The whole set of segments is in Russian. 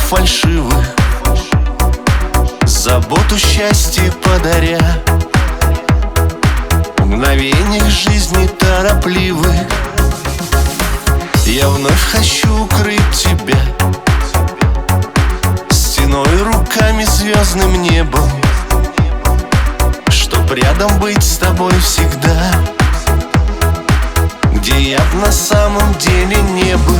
фальшивых, заботу, счастье подаря, в мгновениях жизни торопливых. Я вновь хочу укрыть тебя стеной, руками, звездным небом, чтоб рядом быть с тобой всегда, где я б на самом деле не был.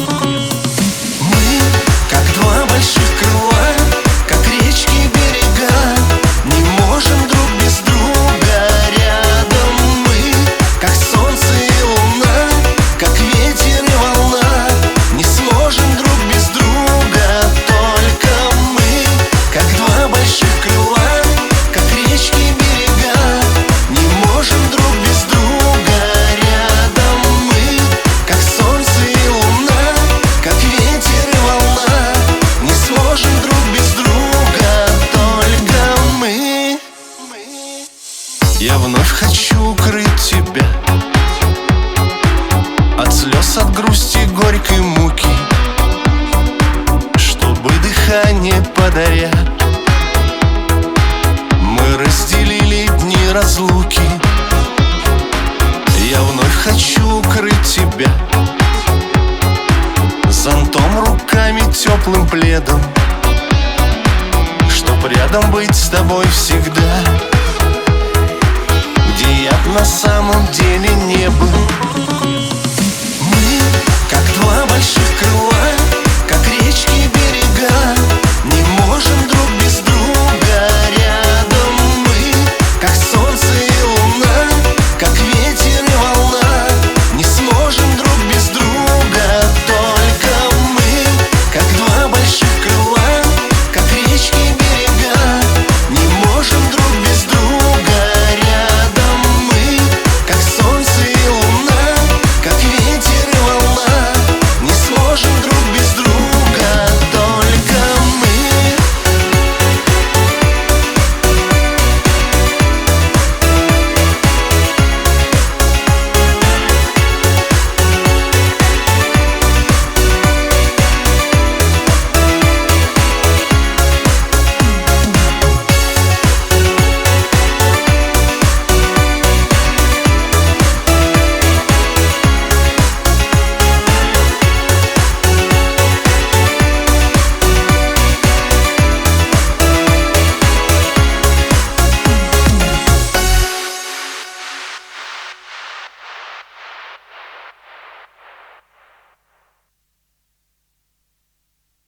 Мы, как два больших крыла, как речки, берега, не можем друг без друга рядом. Мы, как солнце и луна, как ветер и волна, не сможем друг без друга. Только мы, как два больших крыла, как речки, берега, не можем друг без друга рядом. Мы, как солнце и луна, как ветер и волна, не сможем друг без друга. Только мы. Я вновь хочу укрыть тебя от слез, от грусти, горькой муки, чтобы дыхание подаря мы разделили дни разлуки. Я вновь хочу укрыть тебя зонтом, руками, теплым пледом, чтоб рядом быть с тобой всегда, где я б на самом